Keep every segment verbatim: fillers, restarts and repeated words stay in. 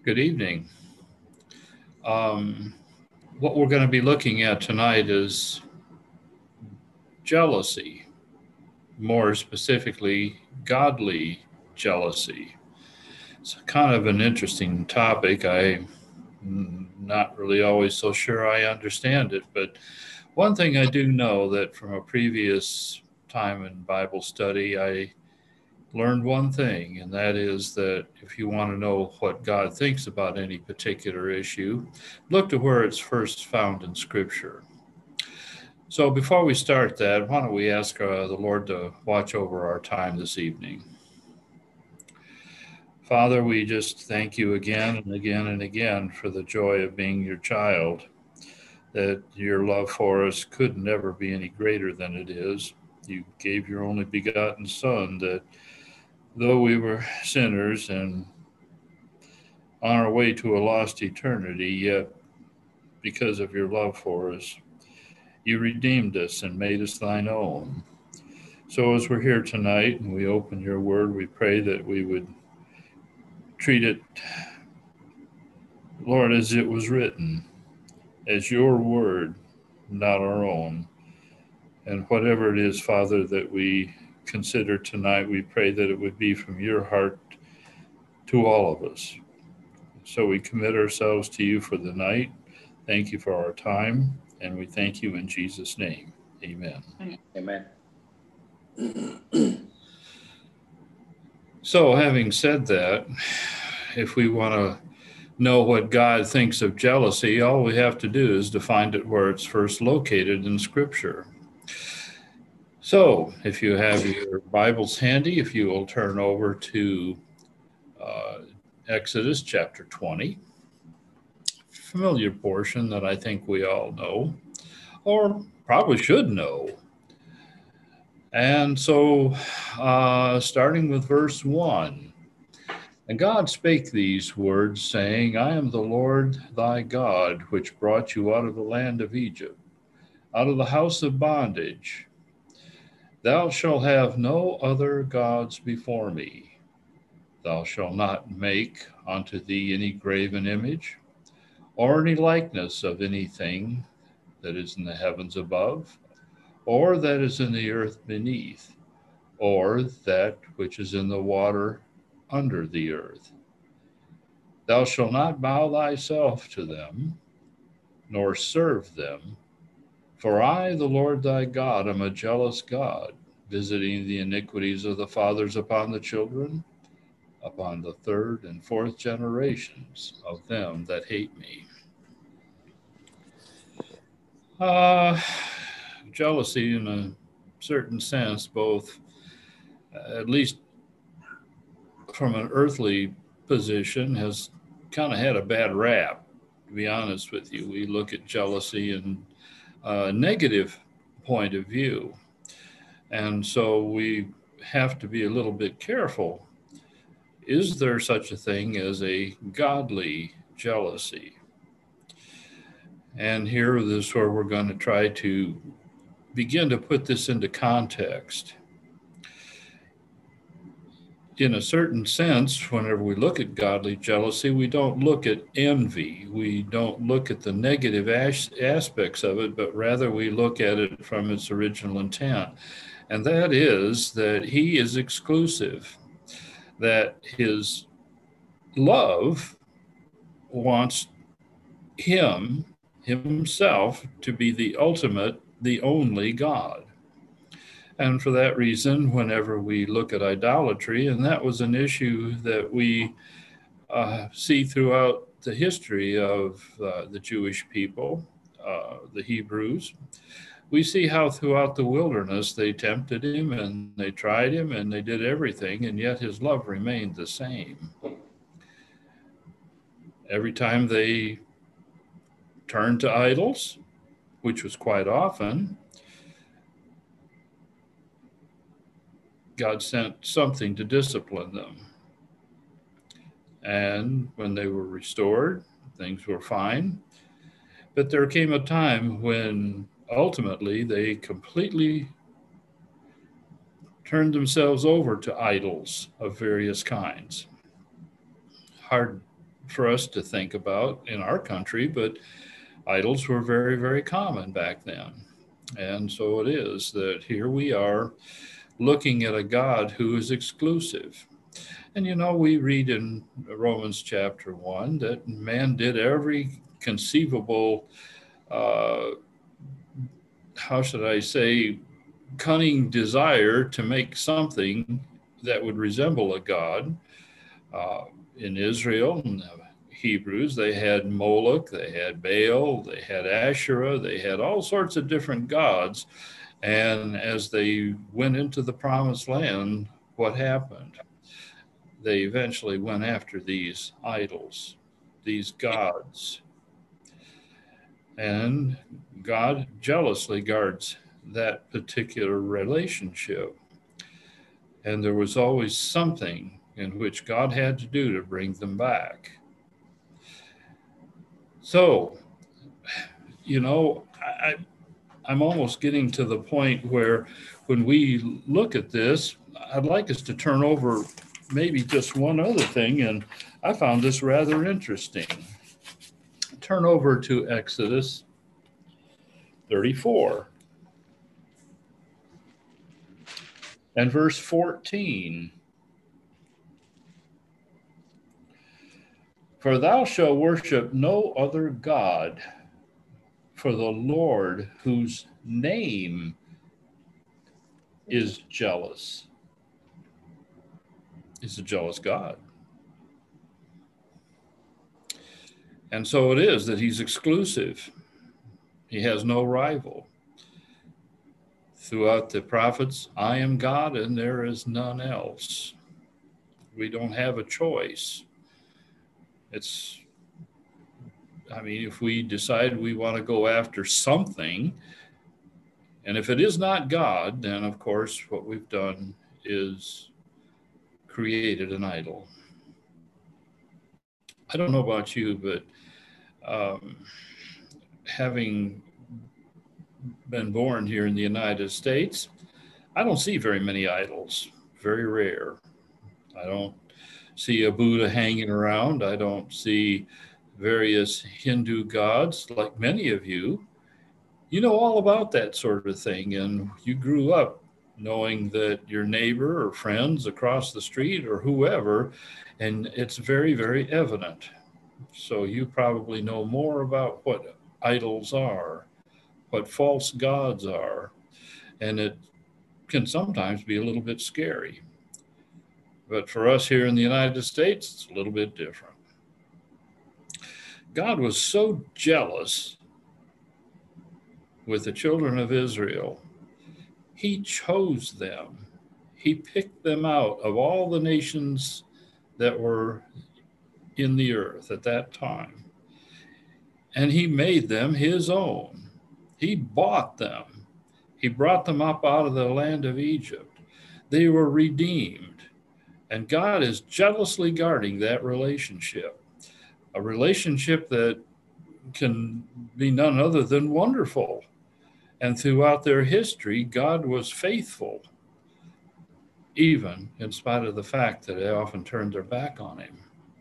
Good evening. Um, what we're going to be looking at tonight is jealousy, more specifically, godly jealousy. It's kind of an interesting topic. I'm not really always so sure I understand it, but one thing I do know that from a previous time in Bible study, I learned one thing, and that is that if you want to know what God thinks about any particular issue, look to where it's first found in Scripture. So before we start that, why don't we ask uh, the Lord to watch over our time this evening? Father, we just thank you again and again and again for the joy of being your child, that your love for us could never be any greater than it is. You gave your only begotten Son, that though we were sinners and on our way to a lost eternity, yet because of your love for us, you redeemed us and made us thine own. So as we're here tonight and we open your word, we pray that we would treat it, Lord, as it was written, as your word, not our own. And whatever it is, Father, that we consider tonight, we pray that it would be from your heart to all of us. So we commit ourselves to you for the night. Thank you for our time, and we thank you in Jesus' name. Amen. Amen. So having said that, if we want to know what God thinks of jealousy, all we have to do is to find it where it's first located in Scripture. So if you have your Bibles handy, if you will turn over to uh, Exodus chapter twenty, familiar portion that I think we all know, or probably should know. And so, uh, starting with verse one, and God spake these words, saying, I am the Lord thy God, which brought you out of the land of Egypt, out of the house of bondage. Thou shalt have no other gods before me. Thou shalt not make unto thee any graven image, or any likeness of anything that is in the heavens above, or that is in the earth beneath, or that which is in the water under the earth. Thou shalt not bow thyself to them, nor serve them, for I, the Lord thy God, am a jealous God, visiting the iniquities of the fathers upon the children, upon the third and fourth generations of them that hate me. Uh, jealousy, in a certain sense, both, uh, at least from an earthly position, has kind of had a bad rap, to be honest with you. We look at jealousy in a negative point of view. And so we have to be a little bit careful. Is there such a thing as a godly jealousy? And here is where we're going to try to begin to put this into context. In a certain sense, whenever we look at godly jealousy, we don't look at envy. We don't look at the negative as- aspects of it, but rather we look at it from its original intent. And that is that he is exclusive, that his love wants him, himself, to be the ultimate, the only God. And for that reason, whenever we look at idolatry, and that was an issue that we uh, see throughout the history of uh, the Jewish people, uh, the Hebrews, we see how throughout the wilderness they tempted him and they tried him and they did everything, and yet his love remained the same. Every time they turned to idols, which was quite often, God sent something to discipline them. And when they were restored, things were fine. But there came a time when ultimately they completely turned themselves over to idols of various kinds. Hard for us to think about in our country, but idols were very, very common back then. And so it is that here we are looking at a God who is exclusive. And you know, we read in Romans chapter one that man did every conceivable, uh, how should I say, cunning desire to make something that would resemble a God. Uh, in Israel and the Hebrews, they had Moloch, they had Baal, they had Asherah, they had all sorts of different gods. And as they went into the promised land, what happened? They eventually went after these idols, these gods. And God jealously guards that particular relationship. And there was always something in which God had to do to bring them back. So, you know, I, I'm almost getting to the point where when we look at this, I'd like us to turn over maybe just one other thing, and I found this rather interesting. Turn over to Exodus thirty-four and verse fourteen. For thou shalt worship no other God, for the Lord, whose name is jealous, is a jealous God. And so it is that he's exclusive. He has no rival. Throughout the prophets, I am God and there is none else. We don't have a choice. It's, I mean, if we decide we want to go after something, and if it is not God, then of course what we've done is created an idol. I don't know about you, but um, having been born here in the United States, I don't see very many idols, very rare. I don't see a Buddha hanging around. I don't see various Hindu gods like many of you. You know all about that sort of thing, and you grew up knowing that your neighbor or friends across the street or whoever, and it's very, very evident. So you probably know more about what idols are, what false gods are, and it can sometimes be a little bit scary. But for us here in the United States, it's a little bit different. God was so jealous with the children of Israel, he chose them. He picked them out of all the nations that were in the earth at that time. And he made them his own. He bought them. He brought them up out of the land of Egypt. They were redeemed. And God is jealously guarding that relationship, a relationship that can be none other than wonderful. And throughout their history, God was faithful, even in spite of the fact that they often turned their back on him.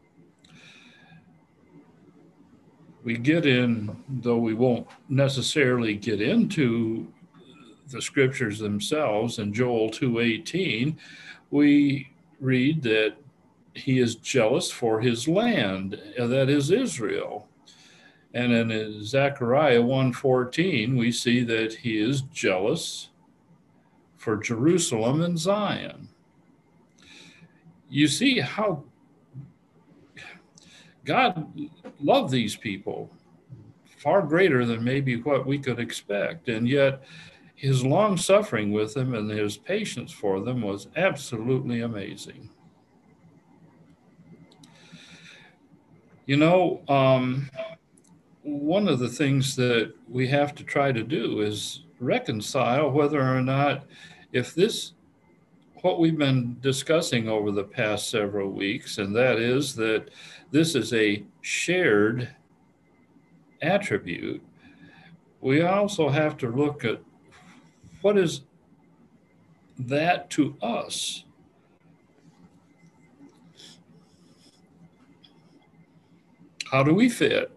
We get in, though we won't necessarily get into the scriptures themselves, in Joel two eighteen, we read that he is jealous for his land, that is Israel. And in Zechariah one fourteen, we see that he is jealous for Jerusalem and Zion. You see how God loved these people far greater than maybe what we could expect. And yet his long suffering with them and his patience for them was absolutely amazing. You know, um, one of the things that we have to try to do is reconcile whether or not, if this, what we've been discussing over the past several weeks, and that is that this is a shared attribute, we also have to look at what is that to us. How do we fit?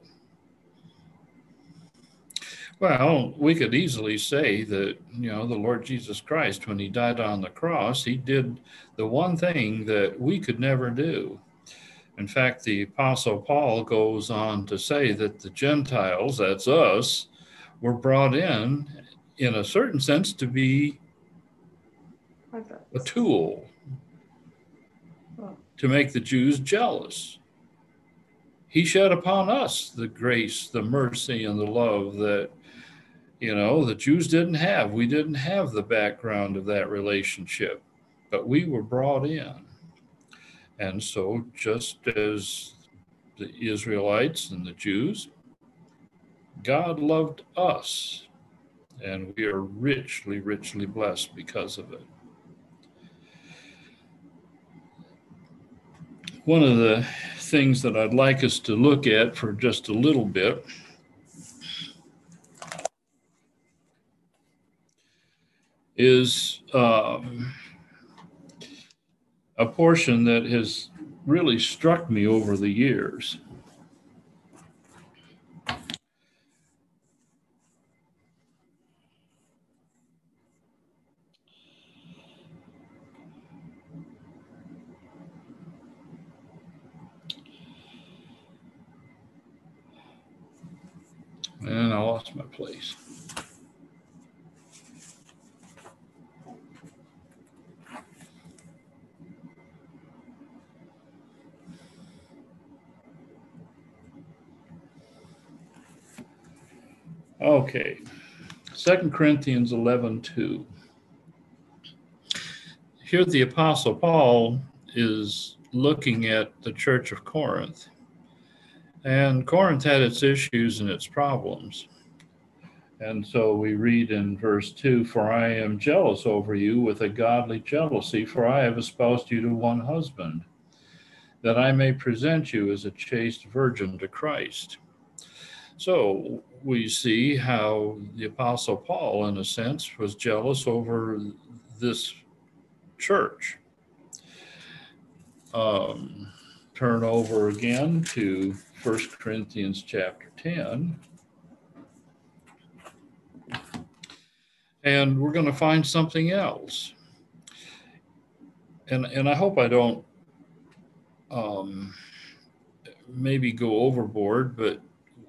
Well, we could easily say that, you know, the Lord Jesus Christ, when he died on the cross, he did the one thing that we could never do. In fact, the Apostle Paul goes on to say that the Gentiles, that's us, were brought in, in a certain sense, to be a tool to make the Jews jealous. He shed upon us the grace, the mercy, and the love that, you know, the Jews didn't have. We didn't have the background of that relationship, but we were brought in. And so, just as the Israelites and the Jews, God loved us, and we are richly, richly blessed because of it. One of the things that I'd like us to look at for just a little bit is um, a portion that has really struck me over the years. And I lost my place. Okay, Second Corinthians eleven two. Here the Apostle Paul is looking at the church of Corinth. And Corinth had its issues and its problems. And so we read in verse two, "For I am jealous over you with a godly jealousy, for I have espoused you to one husband, that I may present you as a chaste virgin to Christ." So we see how the Apostle Paul, in a sense, was jealous over this church. Um, turn over again to First Corinthians chapter ten. And we're going to find something else. And, and I hope I don't um, maybe go overboard, but,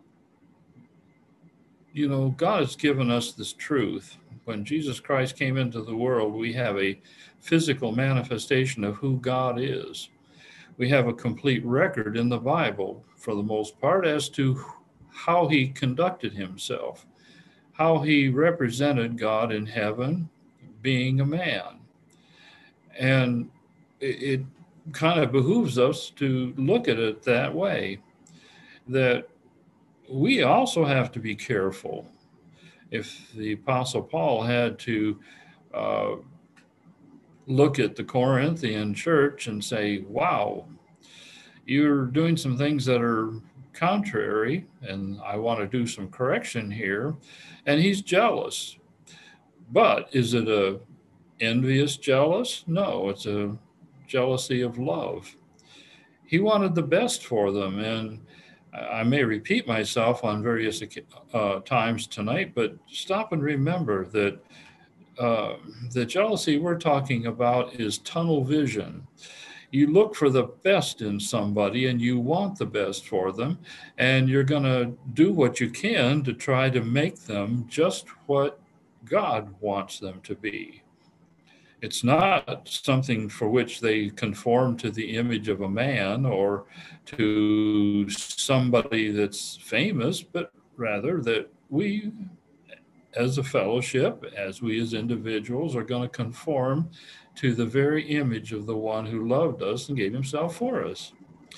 you know, God has given us this truth. When Jesus Christ came into the world, we have a physical manifestation of who God is. We have a complete record in the Bible, for the most part, as to how he conducted himself, how he represented God in heaven, being a man. And it, it kind of behooves us to look at it that way, that we also have to be careful. If the Apostle Paul had to uh, look at the Corinthian church and say, wow, you're doing some things that are contrary, and I want to do some correction here, and he's jealous. But is it a envious jealous? No, it's a jealousy of love. He wanted the best for them, and I may repeat myself on various uh, times tonight, but stop and remember that uh, the jealousy we're talking about is tunnel vision. You look for the best in somebody and you want the best for them, and you're going to do what you can to try to make them just what God wants them to be. It's not something for which they conform to the image of a man or to somebody that's famous, but rather that we, as a fellowship, as we as individuals, are going to conform to the very image of the one who loved us and gave himself for us.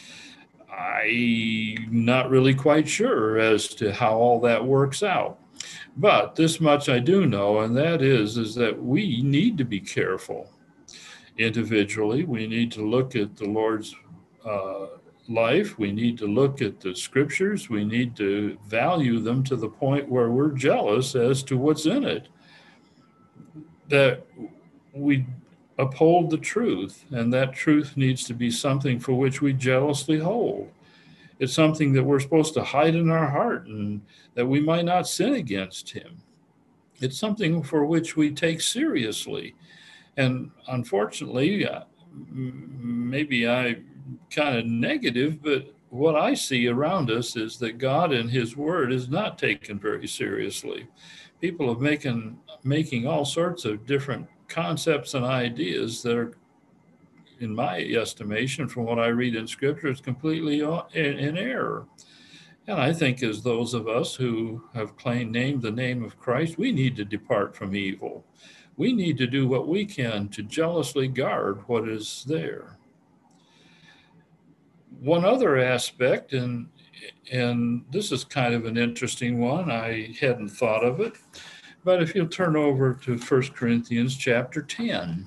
I'm not really quite sure as to how all that works out. But this much I do know, and that is, is that we need to be careful individually. We need to look at the Lord's uh, life. We need to look at the scriptures. We need to value them to the point where we're jealous as to what's in it. That we uphold the truth, and that truth needs to be something for which we jealously hold. It's something that we're supposed to hide in our heart and that we might not sin against him. It's something for which we take seriously. And unfortunately, uh, maybe I'm kind of negative, but what I see around us is that God and his word is not taken very seriously. People are making, making all sorts of different concepts and ideas that are, in my estimation, from what I read in scripture, is completely in, in error. And I think as those of us who have claimed named the name of Christ, we need to depart from evil. We need to do what we can to jealously guard what is there. One other aspect, and and this is kind of an interesting one, I hadn't thought of it, but if you'll turn over to First Corinthians chapter ten.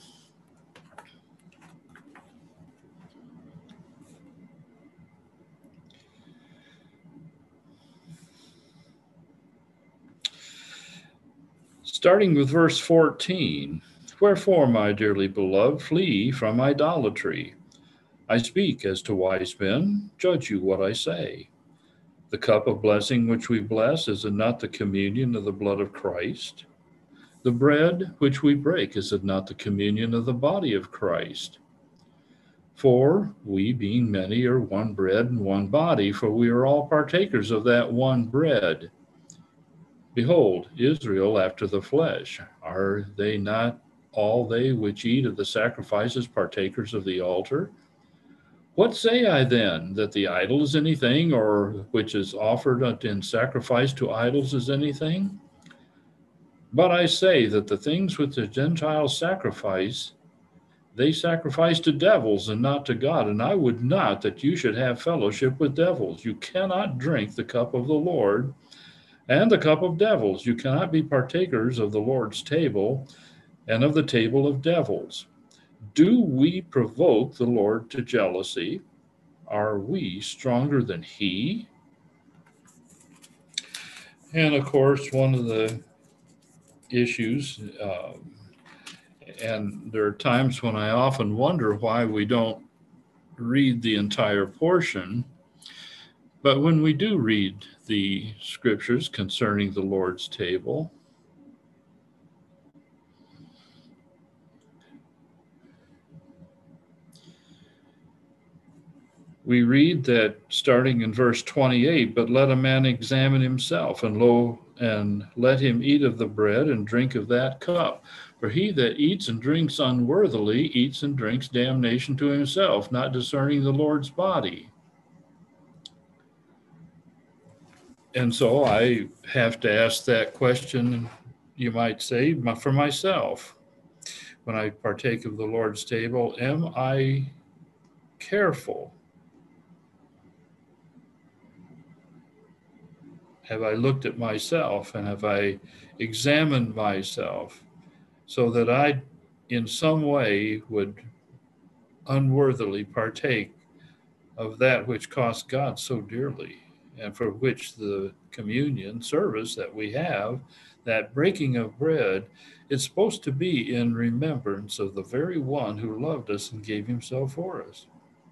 Starting with verse fourteen, wherefore, my dearly beloved, flee from idolatry. I speak as to wise men, judge you what I say. The cup of blessing which we bless, is it not the communion of the blood of Christ? The bread which we break, is it not the communion of the body of Christ? For we, being many, are one bread and one body, for we are all partakers of that one bread. Behold, Israel after the flesh, are they not all they which eat of the sacrifices partakers of the altar? What say I then, that the idol is anything, or which is offered in sacrifice to idols is anything? But I say that the things which the Gentiles sacrifice, they sacrifice to devils and not to God. And I would not that you should have fellowship with devils. You cannot drink the cup of the Lord and the cup of devils. You cannot be partakers of the Lord's table and of the table of devils. Do we provoke the Lord to jealousy? Are we stronger than he? And of course, one of the issues, uh, and there are times when I often wonder why we don't read the entire portion. But when we do read the scriptures concerning the Lord's table, we read that starting in verse twenty-eight, but let a man examine himself, and lo, and let him eat of the bread and drink of that cup. For he that eats and drinks unworthily eats and drinks damnation to himself, not discerning the Lord's body. And so I have to ask that question, you might say, for myself. When I partake of the Lord's table, am I careful? Have I looked at myself, and have I examined myself so that I, in some way, would unworthily partake of that which cost God so dearly, and for which the communion service that we have, that breaking of bread, is supposed to be in remembrance of the very one who loved us and gave himself for us.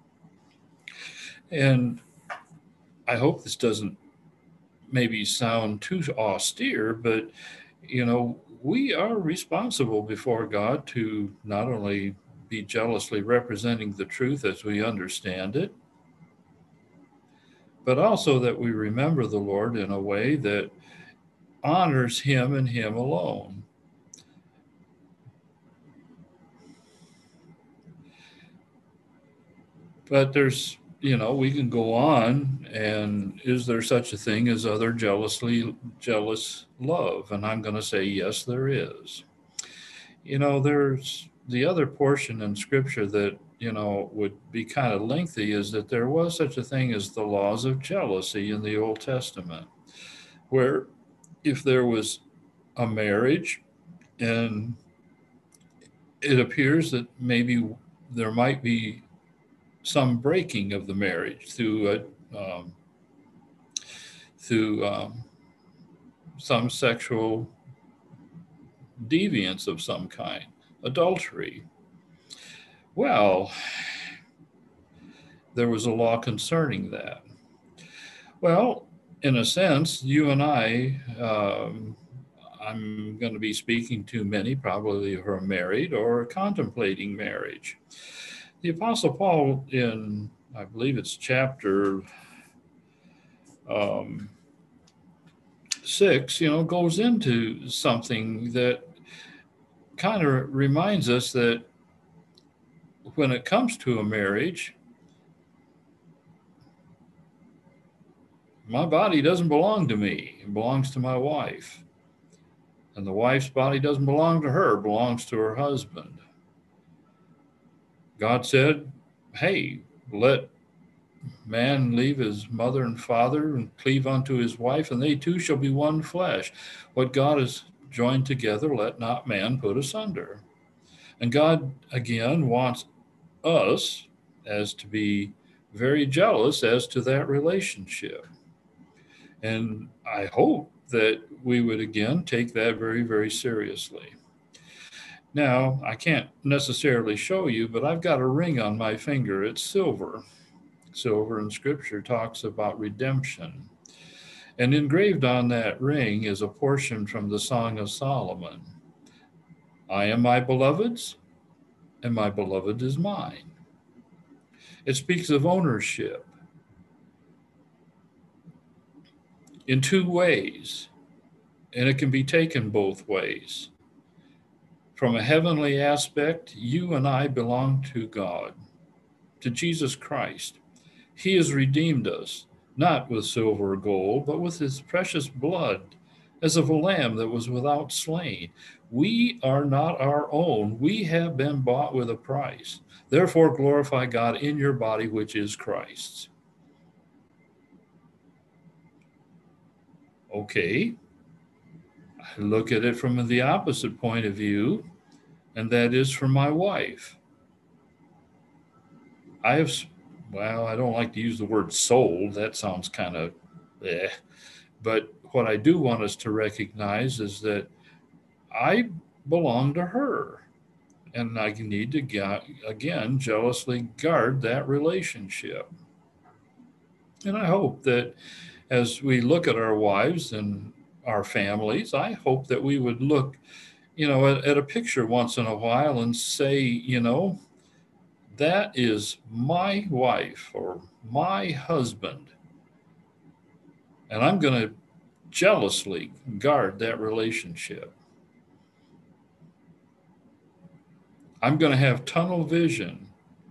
And I hope this doesn't maybe sound too austere, but, you know, we are responsible before God to not only be jealously representing the truth as we understand it, but also that we remember the Lord in a way that honors him and him alone. But there's, you know, we can go on, and is there such a thing as other jealously jealous love? And I'm going to say, yes, there is. You know, there's the other portion in scripture that, you know, would be kind of lengthy, is that there was such a thing as the laws of jealousy in the Old Testament, where if there was a marriage and it appears that maybe there might be some breaking of the marriage through a, um, through um, some sexual deviance of some kind, adultery. Well, there was a law concerning that. Well, in a sense, you and I, um, I'm going to be speaking to many probably who are married or contemplating marriage. The Apostle Paul, in I believe it's chapter um, six, you know, goes into something that kind of reminds us that when it comes to a marriage, my body doesn't belong to me, it belongs to my wife. And the wife's body doesn't belong to her, it belongs to her husband. God said, hey, let man leave his mother and father and cleave unto his wife, and they two shall be one flesh. What God has joined together, let not man put asunder. And God, again, wants us as to be very jealous as to that relationship. And I hope that we would again take that very, very seriously. Now, I can't necessarily show you, but I've got a ring on my finger. It's silver. Silver in Scripture talks about redemption. And engraved on that ring is a portion from the Song of Solomon. I am my beloved's, and my beloved is mine. It speaks of ownership in two ways, and it can be taken both ways. From a heavenly aspect, you and I belong to God, to Jesus Christ. He has redeemed us, not with silver or gold, but with his precious blood, as of a lamb that was without slain. We are not our own. We have been bought with a price. Therefore, glorify God in your body, which is Christ's. Okay, I look at it from the opposite point of view, and that is from my wife. I have, well, I don't like to use the word sold. That sounds kind of eh. But what I do want us to recognize is that I belong to her. And I need to, again, jealously guard that relationship. And I hope that as we look at our wives and our families, I hope that we would look, you know, at, at a picture once in a while and say, you know, that is my wife or my husband. And I'm going to jealously guard that relationship. I'm going to have tunnel vision.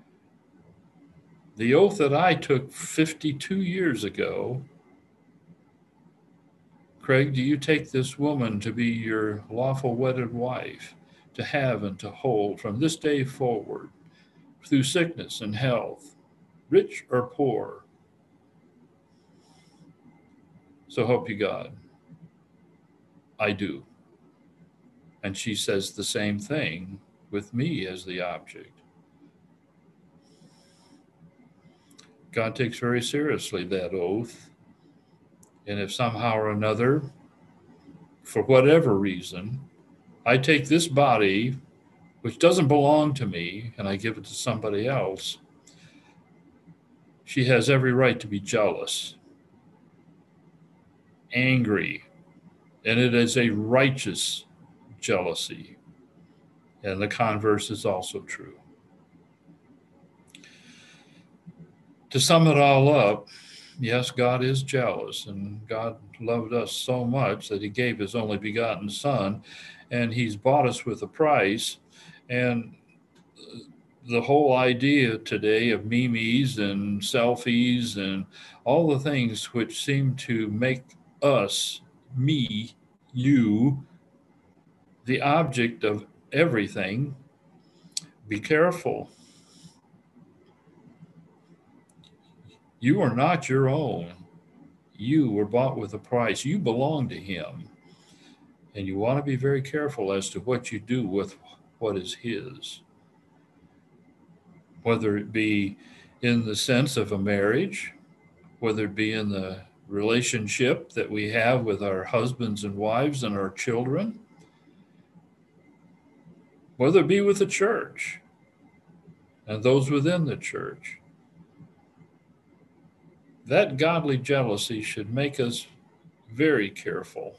The oath that I took fifty-two years ago, Craig, do you take this woman to be your lawful wedded wife, to have and to hold from this day forward, through sickness and health, rich or poor? So help you God. I do. And she says the same thing with me as the object. God takes very seriously that oath. And if somehow or another, for whatever reason, I take this body, which doesn't belong to me, and I give it to somebody else, she has every right to be jealous, angry, and it is a righteous jealousy. And the converse is also true. To sum it all up, yes, God is jealous, and God loved us so much that he gave his only begotten Son, and he's bought us with a price. And the whole idea today of memes and selfies and all the things which seem to make us, me, you, the object of everything, be careful. You are not your own. You were bought with a price. You belong to him. And you want to be very careful as to what you do with what is his. Whether it be in the sense of a marriage, whether it be in the relationship that we have with our husbands and wives and our children, whether it be with the church and those within the church. that godly jealousy should make us very careful.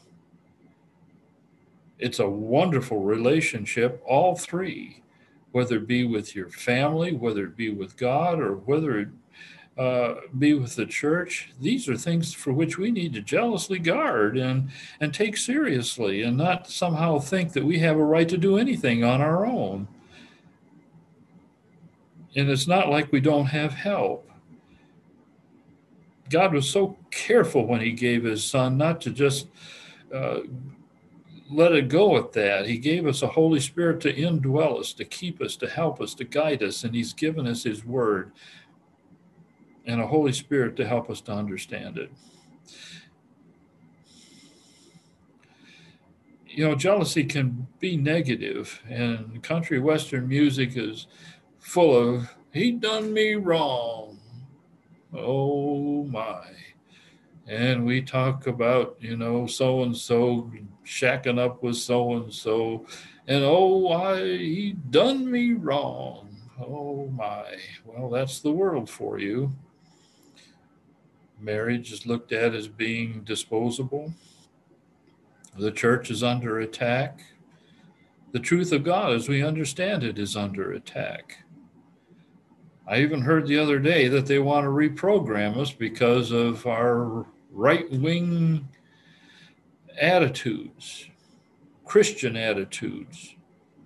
It's a wonderful relationship, all three, whether it be with your family, whether it be with God, or whether it uh, be with the church. These are things for which we need to jealously guard and, and take seriously, and not somehow think that we have a right to do anything on our own. And it's not like we don't have help. God was so careful when he gave his son not to just uh, let it go at that. He gave us a Holy Spirit to indwell us, to keep us, to help us, to guide us, and he's given us his word and a Holy Spirit to help us to understand it. You know, jealousy can be negative, and country western music is full of, he done me wrong. Oh my. And we talk about, you know, so-and-so shacking up with so-and-so, and oh, I, he done me wrong. Oh my. Well, that's the world for you. Marriage is looked at as being disposable. The church is under attack. The truth of God, as we understand it, is under attack. I even heard the other day that they want to reprogram us because of our right-wing attitudes, Christian attitudes.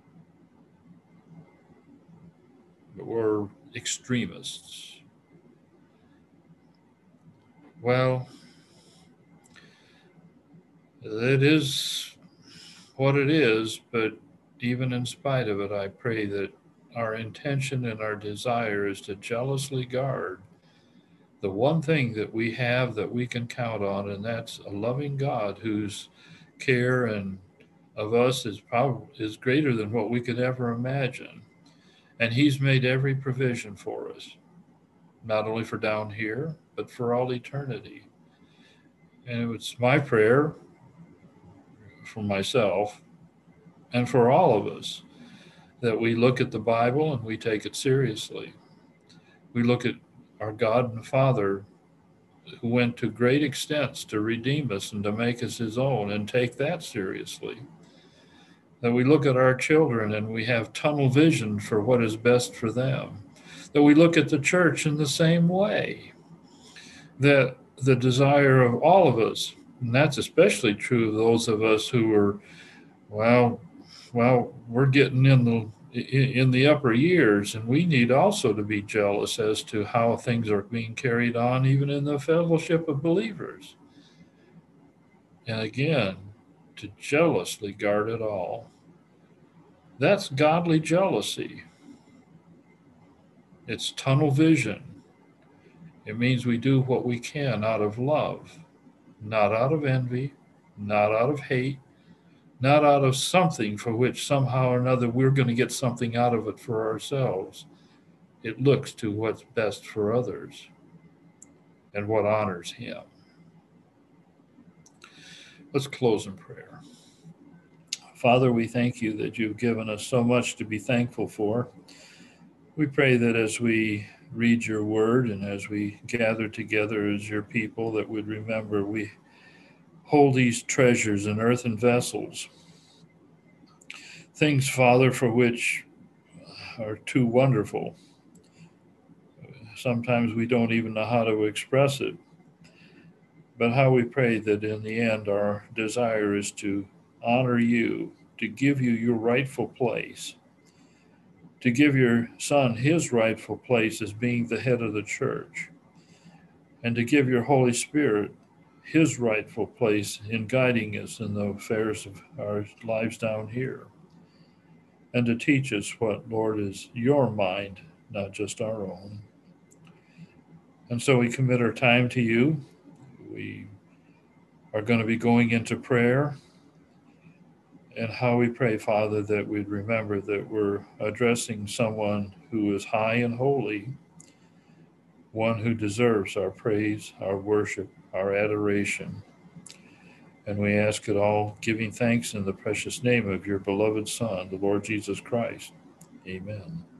We're extremists. Well, it is what it is, but even in spite of it, I pray that our intention and our desire is to jealously guard the one thing that we have that we can count on, and that's a loving God whose care and of us is probably is greater than what we could ever imagine. And he's made every provision for us, not only for down here, but for all eternity. And it's my prayer for myself and for all of us that we look at the Bible and we take it seriously. We look at our God and Father who went to great extents to redeem us and to make us his own, and take that seriously. That we look at our children and we have tunnel vision for what is best for them. That we look at the church in the same way. That the desire of all of us, and that's especially true of those of us who are, well, well, we're getting in the in the upper years, and we need also to be jealous as to how things are being carried on, even in the fellowship of believers. And again, to jealously guard it all. That's godly jealousy. It's tunnel vision. It means we do what we can out of love, not out of envy, not out of hate, not out of something for which somehow or another we're going to get something out of it for ourselves. It looks to what's best for others and what honors him. Let's close in prayer. Father, we thank you that you've given us so much to be thankful for. We pray that as we read your word and as we gather together as your people, that we'd remember we hold these treasures in earthen vessels. Things, Father, for which are too wonderful. Sometimes we don't even know how to express it. But how we pray that in the end our desire is to honor you, to give you your rightful place, to give your Son his rightful place as being the head of the church, and to give your Holy Spirit his rightful place in guiding us in the affairs of our lives down here, and to teach us what, Lord, is your mind, not just our own. And so we commit our time to you. We are going to be going into prayer, and how we pray, Father, that we'd remember that we're addressing someone who is high and holy, one who deserves our praise, our worship, our adoration. And we ask it all, giving thanks in the precious name of your beloved Son, the Lord Jesus Christ. Amen.